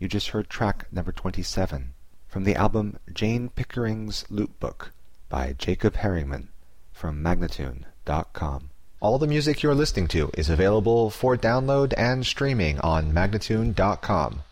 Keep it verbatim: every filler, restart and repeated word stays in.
You just heard track number twenty-seven from the album Jane Pickering's Loot Book by Jacob Herringman from Magnatune dot com. All the music you're listening to is available for download and streaming on Magnatune dot com.